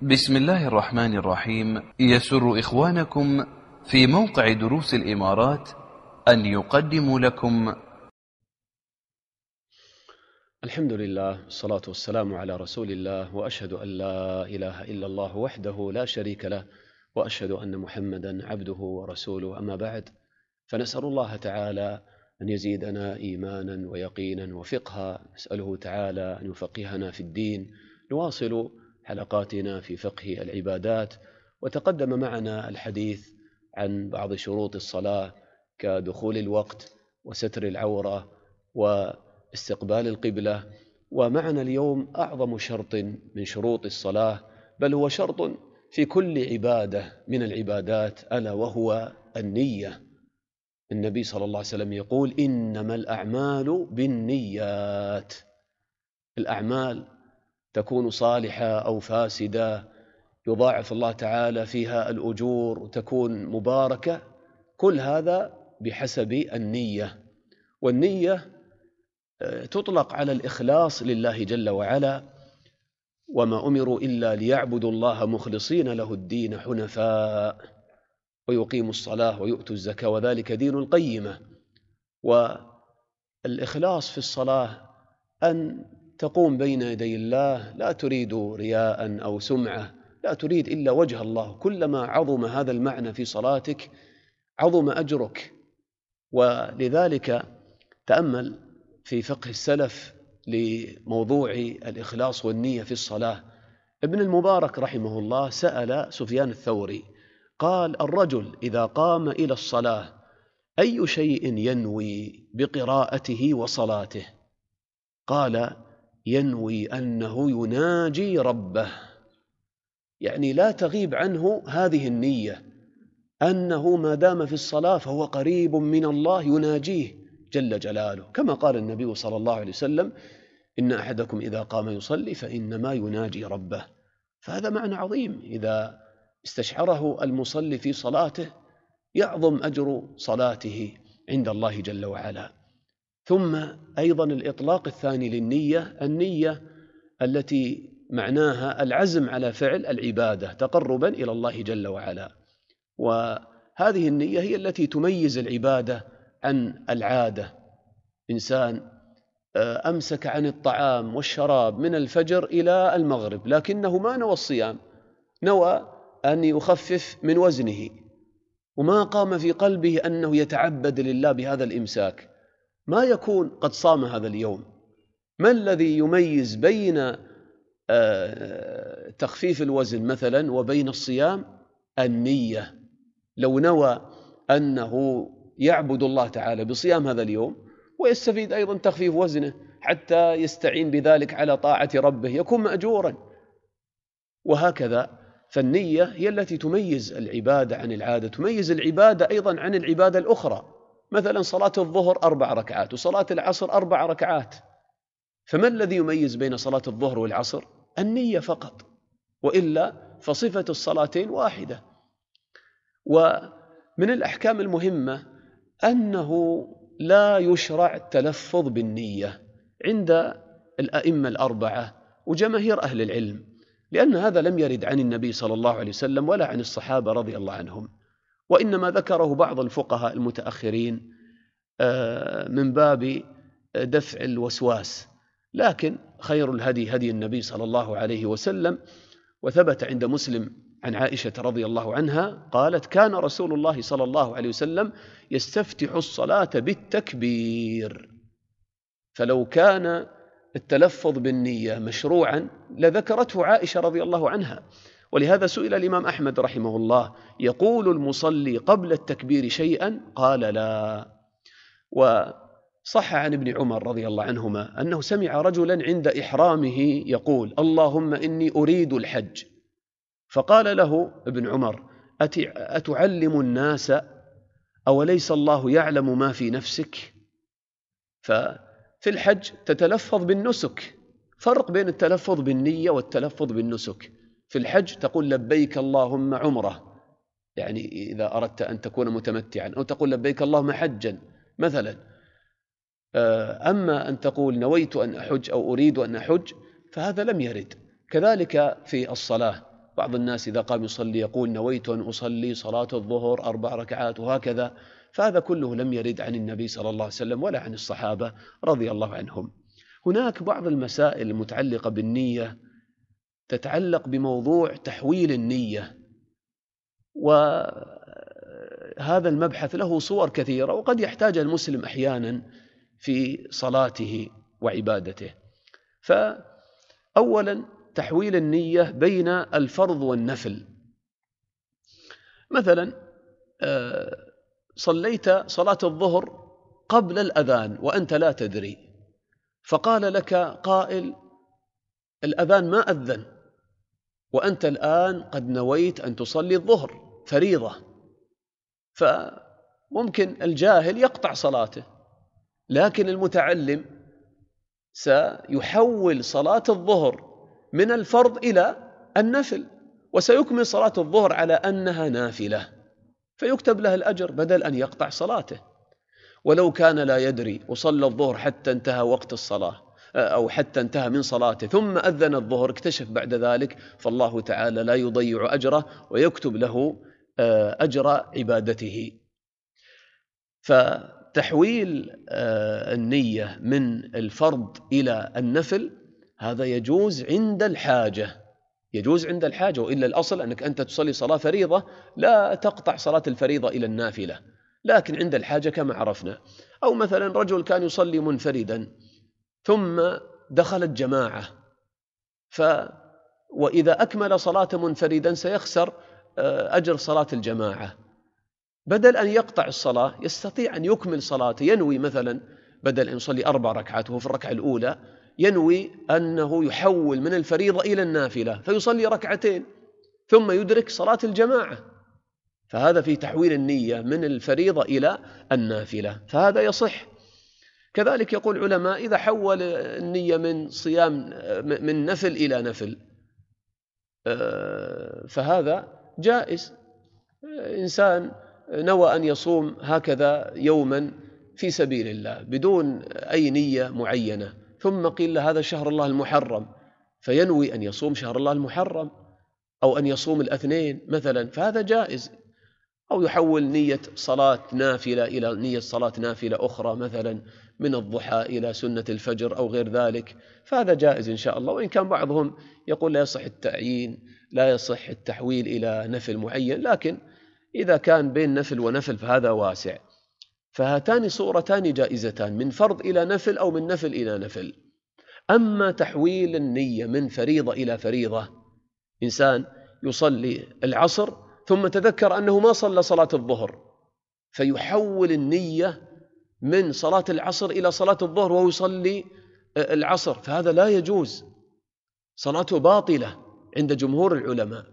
بسم الله الرحمن الرحيم. يسر إخوانكم في موقع دروس الإمارات أن يقدموا لكم الحمد لله والصلاة والسلام على رسول الله، وأشهد أن لا إله إلا الله وحده لا شريك له، وأشهد أن محمدا عبده ورسوله. أما بعد، فنسأل الله تعالى أن يزيدنا إيمانا ويقينا وفقها، نسأله تعالى أن يفقهنا في الدين. نواصل حلقاتنا في فقه العبادات، وتقدم معنا الحديث عن بعض شروط الصلاة كدخول الوقت وستر العورة واستقبال القبلة. ومعنا اليوم أعظم شرط من شروط الصلاة، بل هو شرط في كل عبادة من العبادات، ألا وهو النية. النبي صلى الله عليه وسلم يقول: إنما الأعمال بالنيات. الأعمال تكون صالحة أو فاسدة، يضاعف الله تعالى فيها الأجور وتكون مباركة، كل هذا بحسب النية. والنية تطلق على الإخلاص لله جل وعلا، وما أمروا إلا ليعبدوا الله مخلصين له الدين حنفاء ويقيموا الصلاة ويؤتوا الزكاة وذلك دين القيمة. والإخلاص في الصلاة أن تقوم بين يدي الله لا تريد رياء أو سمعة، لا تريد إلا وجه الله. كلما عظم هذا المعنى في صلاتك عظم أجرك. ولذلك تأمل في فقه السلف لموضوع الإخلاص والنية في الصلاة. ابن المبارك رحمه الله سأل سفيان الثوري قال: الرجل إذا قام إلى الصلاة أي شيء ينوي بقراءته وصلاته؟ قال: ينوي أنه يناجي ربه، يعني لا تغيب عنه هذه النية، أنه ما دام في الصلاة فهو قريب من الله يناجيه جل جلاله، كما قال النبي صلى الله عليه وسلم: إن أحدكم إذا قام يصلي فإنما يناجي ربه. فهذا معنى عظيم، إذا استشعره المصلي في صلاته يعظم أجر صلاته عند الله جل وعلا. ثم أيضا الإطلاق الثاني للنية، النية التي معناها العزم على فعل العبادة تقربا إلى الله جل وعلا. وهذه النية هي التي تميز العبادة عن العادة. إنسان أمسك عن الطعام والشراب من الفجر إلى المغرب، لكنه ما نوى الصيام، نوى أن يخفف من وزنه، وما قام في قلبه أنه يتعبد لله بهذا الإمساك، ما يكون قد صام هذا اليوم. ما الذي يميز بين تخفيف الوزن مثلا وبين الصيام؟ النية. لو نوى أنه يعبد الله تعالى بصيام هذا اليوم ويستفيد أيضا تخفيف وزنه حتى يستعين بذلك على طاعة ربه يكون مأجورا، وهكذا. فالنية هي التي تميز العبادة عن العادة، تميز العبادة أيضا عن العبادة الأخرى. مثلا صلاة الظهر 4 ركعات وصلاة العصر 4 ركعات، فما الذي يميز بين صلاة الظهر والعصر؟ النية فقط، وإلا فصفة الصلاتين واحدة. ومن الأحكام المهمة أنه لا يشرع التلفظ بالنية عند الأئمة الأربعة وجماهير أهل العلم، لأن هذا لم يرد عن النبي صلى الله عليه وسلم ولا عن الصحابة رضي الله عنهم، وإنما ذكره بعض الفقهاء المتأخرين من باب دفع الوسواس. لكن خير الهدي هدي النبي صلى الله عليه وسلم. وثبت عند مسلم عن عائشة رضي الله عنها قالت: كان رسول الله صلى الله عليه وسلم يستفتح الصلاة بالتكبير. فلو كان التلفظ بالنية مشروعا لذكرته عائشة رضي الله عنها. ولهذا سئل الإمام أحمد رحمه الله: يقول المصلي قبل التكبير شيئا؟ قال: لا. وصح عن ابن عمر رضي الله عنهما أنه سمع رجلا عند إحرامه يقول: اللهم إني أريد الحج. فقال له ابن عمر: أتعلم الناس أوليس الله يعلم ما في نفسك؟ ففي الحج تتلفظ بالنسك، فرق بين التلفظ بالنية والتلفظ بالنسك. في الحج تقول لبيك اللهم عمرة، يعني إذا أردت أن تكون متمتعا، أو تقول لبيك اللهم حجا مثلا. أما أن تقول نويت أن أحج أو أريد أن أحج فهذا لم يرد. كذلك في الصلاة بعض الناس إذا قام يصلي يقول نويت أن أصلي صلاة الظهر 4 ركعات وهكذا، فهذا كله لم يرد عن النبي صلى الله عليه وسلم ولا عن الصحابة رضي الله عنهم. هناك بعض المسائل المتعلقة بالنية تتعلق بموضوع تحويل النية، وهذا المبحث له صور كثيرة وقد يحتاج المسلم أحيانا في صلاته وعبادته. فأولا تحويل النية بين الفرض والنفل. مثلا صليت صلاة الظهر قبل الأذان وأنت لا تدري، فقال لك قائل الأذان ما أذن وأنت الآن قد نويت أن تصلي الظهر فريضة، فممكن الجاهل يقطع صلاته، لكن المتعلم سيحول صلاة الظهر من الفرض إلى النفل، وسيكمل صلاة الظهر على أنها نافلة، فيكتب له الأجر بدل أن يقطع صلاته. ولو كان لا يدري وصلى الظهر حتى انتهى وقت الصلاة أو حتى انتهى من صلاته ثم أذن الظهر اكتشف بعد ذلك، فالله تعالى لا يضيع أجره ويكتب له أجر عبادته. فتحويل النية من الفرض إلى النفل هذا يجوز عند الحاجة، يجوز عند الحاجة، وإلا الأصل أنك أنت تصلي صلاة فريضة لا تقطع صلاة الفريضة إلى النافلة، لكن عند الحاجة كما عرفنا. أو مثلا رجل كان يصلي منفردا ثم دخلت جماعة، وإذا أكمل صلاة منفردا سيخسر أجر صلاة الجماعة، بدل أن يقطع الصلاة يستطيع أن يكمل صلاته، ينوي مثلا بدل أن يصلي 4 ركعات وهو في الركعة الأولى ينوي أنه يحول من الفريضة إلى النافلة فيصلي 2 ركعات ثم يدرك صلاة الجماعة، فهذا في تحويل النية من الفريضة إلى النافلة، فهذا يصح. كذلك يقول العلماء إذا حول النية من صيام من نفل إلى نفل فهذا جائز. إنسان نوى أن يصوم هكذا يوما في سبيل الله بدون أي نية معينة، ثم قيل له هذا شهر الله المحرم فينوي أن يصوم شهر الله المحرم أو أن يصوم الاثنين مثلا، فهذا جائز. أو يحول نية صلاة نافلة إلى نية صلاة نافلة أخرى مثلا من الضحى إلى سنة الفجر أو غير ذلك، فهذا جائز إن شاء الله. وإن كان بعضهم يقول لا يصح التعيين، لا يصح التحويل إلى نفل معين، لكن إذا كان بين نفل ونفل فهذا واسع. فهاتان صورتان جائزتان، من فرض إلى نفل أو من نفل إلى نفل. أما تحويل النية من فريضة إلى فريضة، إنسان يصلي العصر ثم تذكر أنه ما صلى صلاة الظهر فيحول النية من صلاة العصر إلى صلاة الظهر وهو يصلي العصر، فهذا لا يجوز، صلاته باطلة عند جمهور العلماء،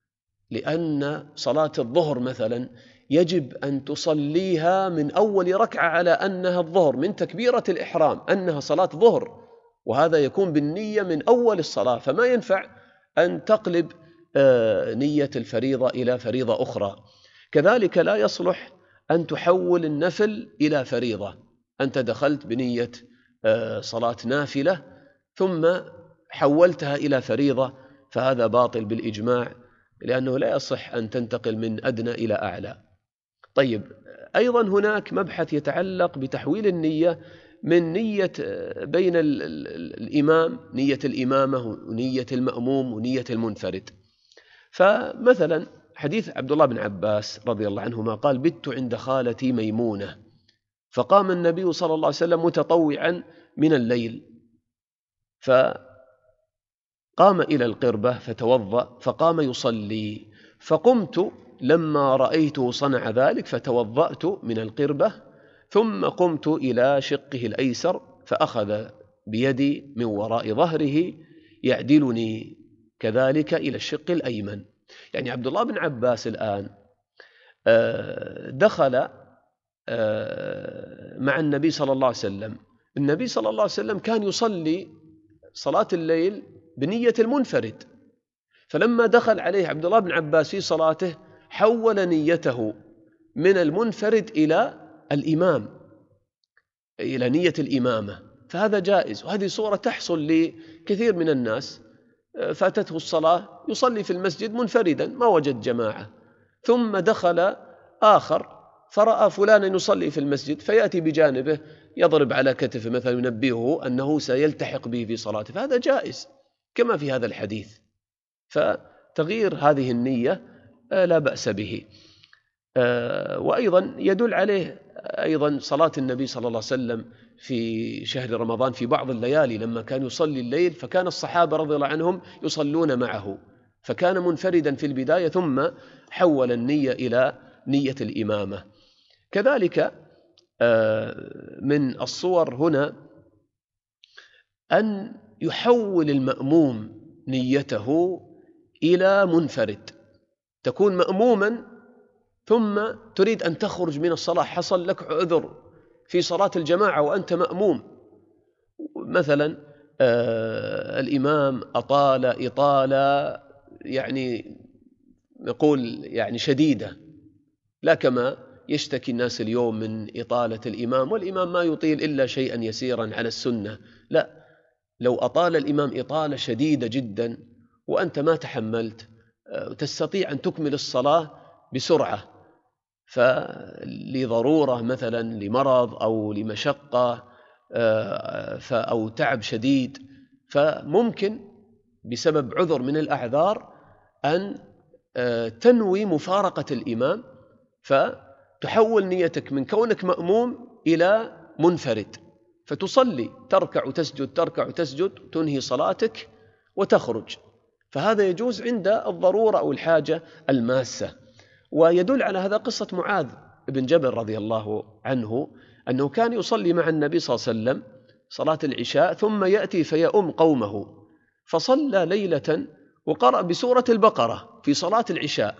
لأن صلاة الظهر مثلا يجب أن تصليها من أول ركعة على أنها الظهر من تكبيرة الإحرام أنها صلاة ظهر، وهذا يكون بالنية من أول الصلاة، فما ينفع أن تقلب نية الفريضة إلى فريضة أخرى. كذلك لا يصلح أن تحول النفل إلى فريضة، أنت دخلت بنية صلاة نافلة ثم حولتها إلى فريضة، فهذا باطل بالإجماع، لأنه لا يصح أن تنتقل من أدنى إلى أعلى. طيب، أيضا هناك مبحث يتعلق بتحويل النية من نية بين الإمام، نية الإمامة ونية المأموم ونية المنفرد. فمثلا حديث عبد الله بن عباس رضي الله عنهما قال: بت عند خالتي ميمونة، فقام النبي صلى الله عليه وسلم متطوعا من الليل، فقام إلى القربة فتوضأ فقام يصلي، فقمت لما رأيته صنع ذلك فتوضأت من القربة، ثم قمت إلى شقه الأيسر فأخذ بيدي من وراء ظهره يعدلني كذلك إلى الشق الأيمن. يعني عبد الله بن عباس الآن دخل مع النبي صلى الله عليه وسلم، النبي صلى الله عليه وسلم كان يصلي صلاة الليل بنية المنفرد، فلما دخل عليه عبد الله بن عباس في صلاته حول نيته من المنفرد إلى الإمام، إلى نية الإمامة، فهذا جائز. وهذه صورة تحصل لكثير من الناس، فاتته الصلاة يصلي في المسجد منفردا ما وجد جماعة، ثم دخل آخر فرأى فلانا يصلي في المسجد فيأتي بجانبه يضرب على كتفه مثلا ينبهه أنه سيلتحق به في صلاته، فهذا جائز كما في هذا الحديث. فتغيير هذه النية لا بأس به. وأيضا يدل عليه أيضا صلاة النبي صلى الله عليه وسلم في شهر رمضان في بعض الليالي لما كان يصلي الليل، فكان الصحابة رضي الله عنهم يصلون معه، فكان منفردا في البداية ثم حول النية إلى نية الإمامة. كذلك من الصور هنا أن يحول المأموم نيته إلى منفرد، تكون مأموما ثم تريد أن تخرج من الصلاة، حصل لك عذر في صلاة الجماعة وأنت مأموم، مثلا الإمام أطال إطالة يعني نقول يعني شديدة، لا كما يشتكي الناس اليوم من إطالة الإمام، والإمام ما يطيل إلا شيئا يسيرا على السنة، لا، لو أطال الإمام إطالة شديدة جدا وأنت ما تحملت تستطيع أن تكمل الصلاة بسرعة، فلضرورة مثلا لمرض أو لمشقة أو تعب شديد، فممكن بسبب عذر من الأعذار أن تنوي مفارقة الإمام، فتحول نيتك من كونك مأموم إلى منفرد، فتصلي تركع وتسجد تركع وتسجد تنهي صلاتك وتخرج، فهذا يجوز عند الضرورة أو الحاجة الماسة. ويدل على هذا قصة معاذ بن جبل رضي الله عنه أنه كان يصلي مع النبي صلى الله عليه وسلم صلاة العشاء ثم يأتي فيؤم قومه، فصلى ليلة وقرأ بسورة البقرة في صلاة العشاء،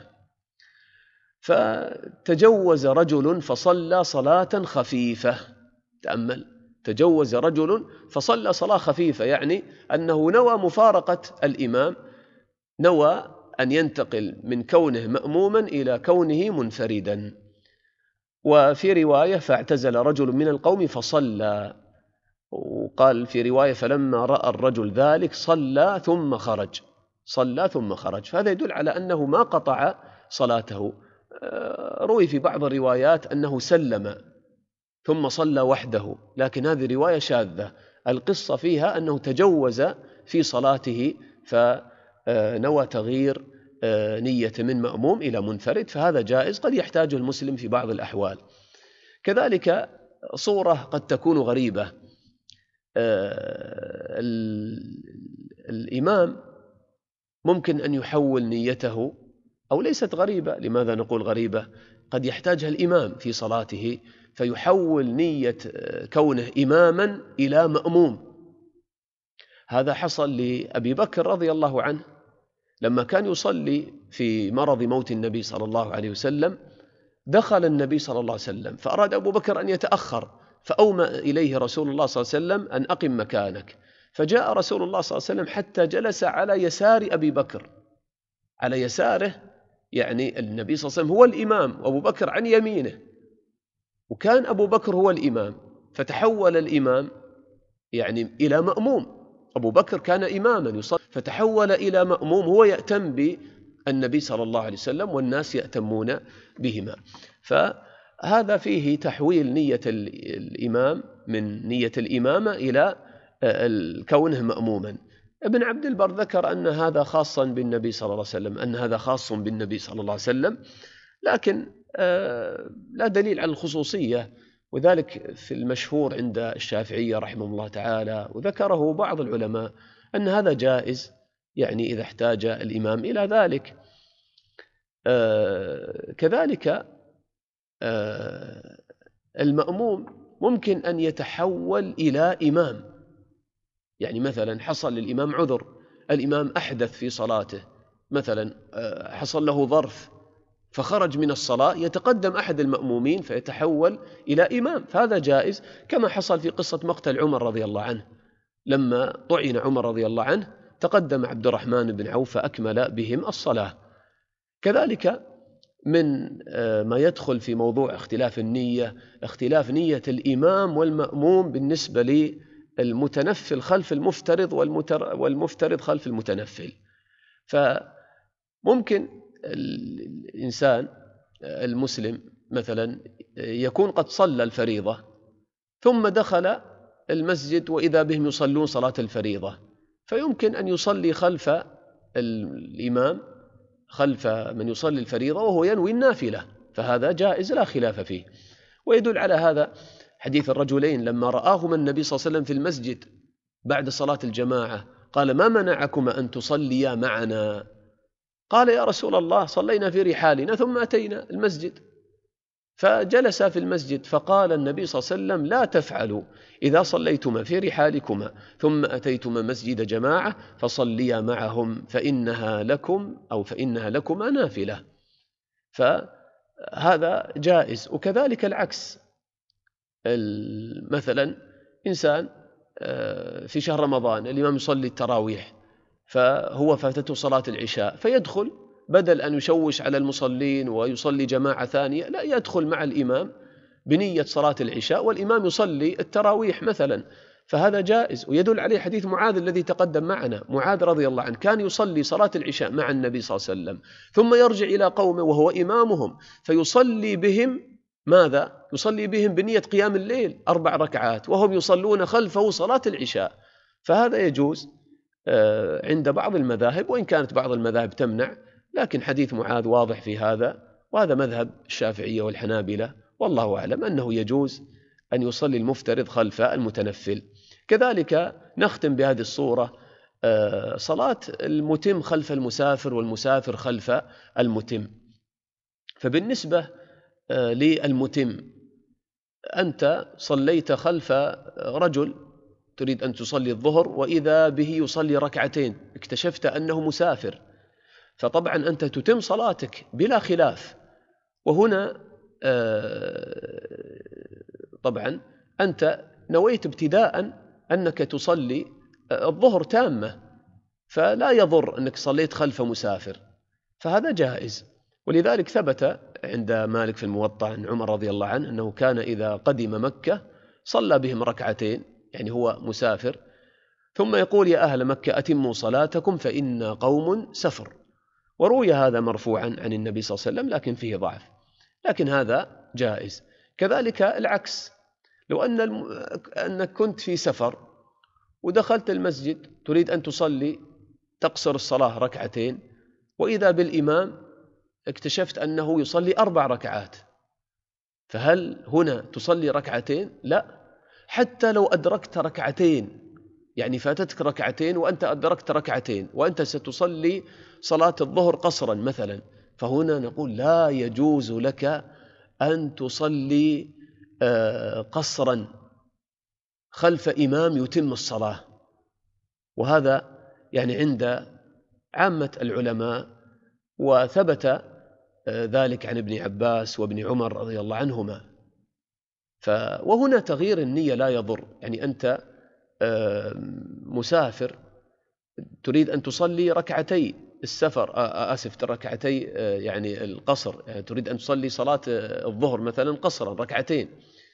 فتجوز رجل فصلى صلاة خفيفة، تأمل، تجوز رجل فصلى صلاة خفيفة، يعني أنه نوى مفارقة الإمام، نوى أن ينتقل من كونه مأموما إلى كونه منفردا. وفي رواية فاعتزل رجل من القوم فصلى، وقال في رواية فلما رأى الرجل ذلك صلى ثم خرج، صلى ثم خرج، فهذا يدل على أنه ما قطع صلاته. روي في بعض الروايات أنه سلم ثم صلى وحده، لكن هذه رواية شاذة، القصة فيها أنه تجوز في صلاته فنوى تغيير نية من مأموم إلى منفرد، فهذا جائز قد يحتاجه المسلم في بعض الأحوال. كذلك صورة قد تكون غريبة، الإمام ممكن أن يحول نيته، أو ليست غريبة، لماذا نقول غريبة؟ قد يحتاجها الإمام في صلاته فيحول نية كونه إماما إلى مأموم. هذا حصل لأبي بكر رضي الله عنه لما كان يصلي في مرض موت النبي صلى الله عليه وسلم، دخل النبي صلى الله عليه وسلم فأراد أبو بكر أن يتأخر، فأومى إليه رسول الله صلى الله عليه وسلم أن أقم مكانك، فجاء رسول الله صلى الله عليه وسلم حتى جلس على يسار أبي بكر، على يساره، يعني النبي صلى الله عليه وسلم هو الإمام وأبو بكر عن يمينه، وكان أبو بكر هو الإمام، فتحول الإمام يعني إلى مأموم، أبو بكر كان إماما يصلي فتحول إلى مأموم، هو يأتم بالنبي صلى الله عليه وسلم والناس يأتمون بهما، فهذا فيه تحويل نية الإمام من نية الإمامة إلى كونه مأموما. ابن عبد البر ذكر أن هذا خاصا بالنبي صلى الله عليه وسلم، أن هذا خاص بالنبي صلى الله عليه وسلم، لكن لا دليل على الخصوصية، وذلك في المشهور عند الشافعية رحمه الله تعالى، وذكره بعض العلماء أن هذا جائز، يعني إذا احتاج الإمام إلى ذلك. كذلك المأموم ممكن أن يتحول إلى إمام، يعني مثلا حصل للإمام عذر، الإمام أحدث في صلاته مثلا، حصل له ظرف فخرج من الصلاة، يتقدم أحد المأمومين فيتحول إلى إمام، فهذا جائز، كما حصل في قصة مقتل عمر رضي الله عنه، لما طعن عمر رضي الله عنه تقدم عبد الرحمن بن عوف فأكمل بهم الصلاة. كذلك من ما يدخل في موضوع اختلاف النية، اختلاف نية الإمام والمأموم بالنسبة المتنفل خلف المفترض والمفترض خلف المتنفل. فممكن الإنسان المسلم مثلا يكون قد صلى الفريضة ثم دخل المسجد وإذا بهم يصلون صلاة الفريضة، فيمكن أن يصلي خلف الإمام، خلف من يصلي الفريضة وهو ينوي النافلة، فهذا جائز لا خلاف فيه. ويدل على هذا حديث الرجلين لما رآهما النبي صلى الله عليه وسلم في المسجد بعد صلاة الجماعة قال: ما منعكما أن تصليا معنا؟ قال: يا رسول الله صلينا في رحالنا ثم أتينا المسجد. فجلس في المسجد فقال النبي صلى الله عليه وسلم: لا تفعلوا، إذا صليتما في رحالكما ثم أتيتما مسجد جماعة فصليا معهم فإنها لكم أو فإنها لكما نافلة. فهذا جائز. وكذلك العكس، مثلا إنسان في شهر رمضان الإمام يصلي التراويح فهو فاتته صلاة العشاء، فيدخل بدل أن يشوش على المصلين ويصلي جماعة ثانية، لا، يدخل مع الإمام بنية صلاة العشاء والإمام يصلي التراويح مثلا، فهذا جائز. ويدل عليه حديث معاذ الذي تقدم معنا. معاذ رضي الله عنه كان يصلي صلاة العشاء مع النبي صلى الله عليه وسلم ثم يرجع إلى قومه وهو إمامهم فيصلي بهم ماذا؟ يصلي بهم بنية قيام الليل 4 ركعات وهم يصلون خلفه صلاة العشاء. فهذا يجوز عند بعض المذاهب، وإن كانت بعض المذاهب تمنع، لكن حديث معاذ واضح في هذا، وهذا مذهب الشافعية والحنابلة، والله أعلم أنه يجوز أن يصلي المفترض خلف المتنفل. كذلك نختم بهذه الصورة صلاة المتم خلف المسافر والمسافر خلف المتم. فبالنسبة للمتم، أنت صليت خلف رجل تريد أن تصلي الظهر وإذا به يصلي ركعتين، اكتشفت أنه مسافر، فطبعا أنت تتم صلاتك بلا خلاف. وهنا طبعا أنت نويت ابتداء أنك تصلي الظهر تامة، فلا يضر أنك صليت خلف مسافر، فهذا جائز. ولذلك ثبت عند مالك في الموطأ عن عمر رضي الله عنه أنه كان إذا قدم مكة صلى بهم ركعتين، يعني هو مسافر، ثم يقول: يا أهل مكة أتموا صلاتكم فإن قوم سفر. وروي هذا مرفوعا عن النبي صلى الله عليه وسلم لكن فيه ضعف، لكن هذا جائز. كذلك العكس، لو أنك كنت في سفر ودخلت المسجد تريد أن تصلي تقصر الصلاة ركعتين، وإذا بالإمام اكتشفت أنه يصلي 4 ركعات، فهل هنا تصلي ركعتين؟ لا، حتى لو أدركت ركعتين، يعني فاتتك ركعتين وأنت أدركت ركعتين وأنت ستصلي صلاة الظهر قصرا مثلا، فهنا نقول لا يجوز لك أن تصلي قصرا خلف إمام يتم الصلاة. وهذا يعني عند عامة العلماء، وثبت ذلك عن ابن عباس وابن عمر رضي الله عنهما. وهنا تغيير النية لا يضر، يعني أنت مسافر تريد أن تصلي ركعتي السفر، ركعتي يعني القصر، يعني تريد أن تصلي صلاة الظهر مثلا قصرا ركعتين،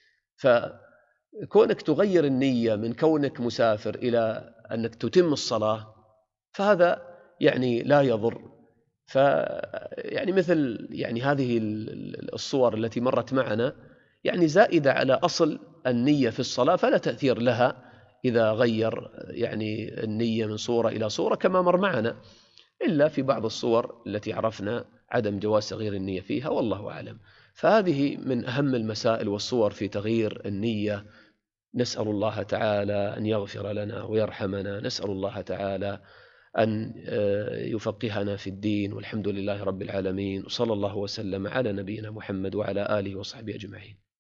فكونك تغير النية من كونك مسافر إلى أنك تتم الصلاة فهذا يعني لا يضر. يعني مثل يعني هذه الصور التي مرت معنا يعني زائدة على أصل النية في الصلاة، فلا تأثير لها إذا غير يعني النية من صورة إلى صورة كما مر معنا، إلا في بعض الصور التي عرفنا عدم جواز تغيير النية فيها، والله أعلم. فهذه من أهم المسائل والصور في تغيير النية. نسأل الله تعالى أن يغفر لنا ويرحمنا، نسأل الله تعالى أن يفقهنا في الدين، والحمد لله رب العالمين، وصلى الله وسلم على نبينا محمد وعلى آله وصحبه أجمعين.